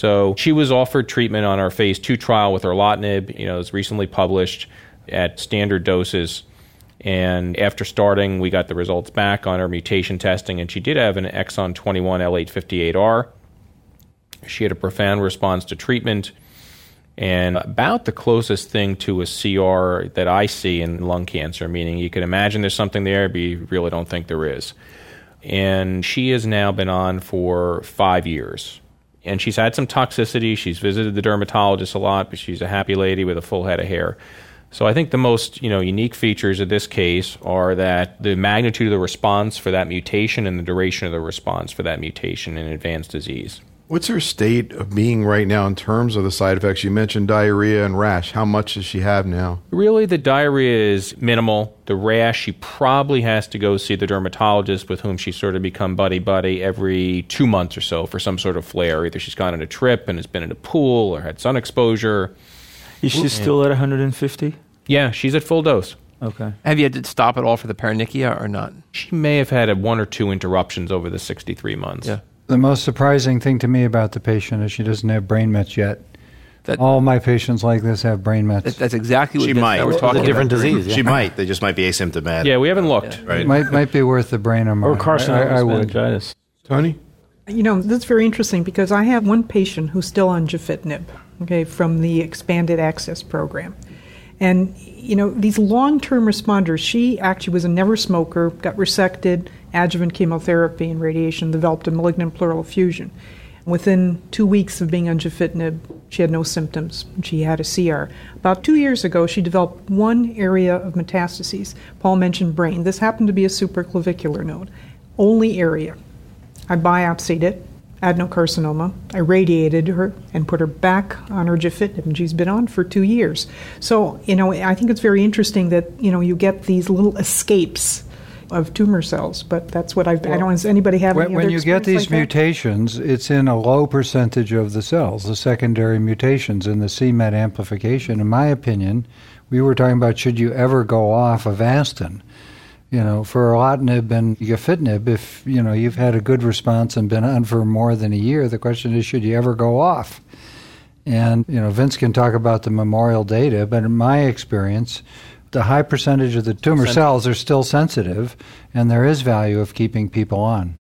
So she was offered treatment on our phase 2 trial with erlotinib. It was recently published at standard doses. And after starting, we got the results back on her mutation testing, and she did have an exon 21 L858R. She had a profound response to treatment, and about the closest thing to a CR that I see in lung cancer, meaning you can imagine there's something there, but you really don't think there is. And she has now been on for 5 years. And she's had some toxicity. She's visited the dermatologist a lot, but she's a happy lady with a full head of hair. So I think the most unique features of this case are that the magnitude of the response for that mutation and the duration of the response for that mutation in advanced disease. What's her state of being right now in terms of the side effects? You mentioned diarrhea and rash. How much does she have now? Really, the diarrhea is minimal. The rash, she probably has to go see the dermatologist with whom she's sort of become buddy-buddy every 2 months or so for some sort of flare. Either she's gone on a trip and has been in a pool or had sun exposure. Is she still at 150? Yeah, she's at full dose. Okay. Have you had to stop at all for the paronychia or not? She may have had 1 or 2 interruptions over the 63 months. Yeah. The most surprising thing to me about the patient is she doesn't have brain mets yet. All my patients like this have brain mets. That's exactly what she might. We're talking it's a different about. disease. Yeah. She might. They just might be asymptomatic. Yeah, we haven't looked. Yeah. Right. Might be worth the brain MRI. Or carcinoma I would. meningitis. Tony? That's very interesting because I have one patient who's still on gefitinib, from the expanded access program. And, these long-term responders, she actually was a never smoker, got resected, adjuvant chemotherapy and radiation, developed a malignant pleural effusion. Within 2 weeks of being on gefitinib, she had no symptoms. She had a CR. About 2 years ago, she developed one area of metastases. Paul mentioned brain. This happened to be a supraclavicular node. Only area. I biopsied it, adenocarcinoma. I radiated her and put her back on her gefitinib, and she's been on for 2 years. So, I think it's very interesting that, you get these little escapes of tumor cells, but that's what I don't know, does anybody have any other when you get experience these like mutations, it's in a low percentage of the cells, the secondary mutations in the c-MET amplification. In my opinion, we were talking about should you ever go off Avastin. For erlotinib and gefitinib, if, you've had a good response and been on for more than a year, the question is, should you ever go off? And, Vince can talk about the memorial data, but in my experience, the high percentage of the tumor cells are still sensitive, and there is value of keeping people on.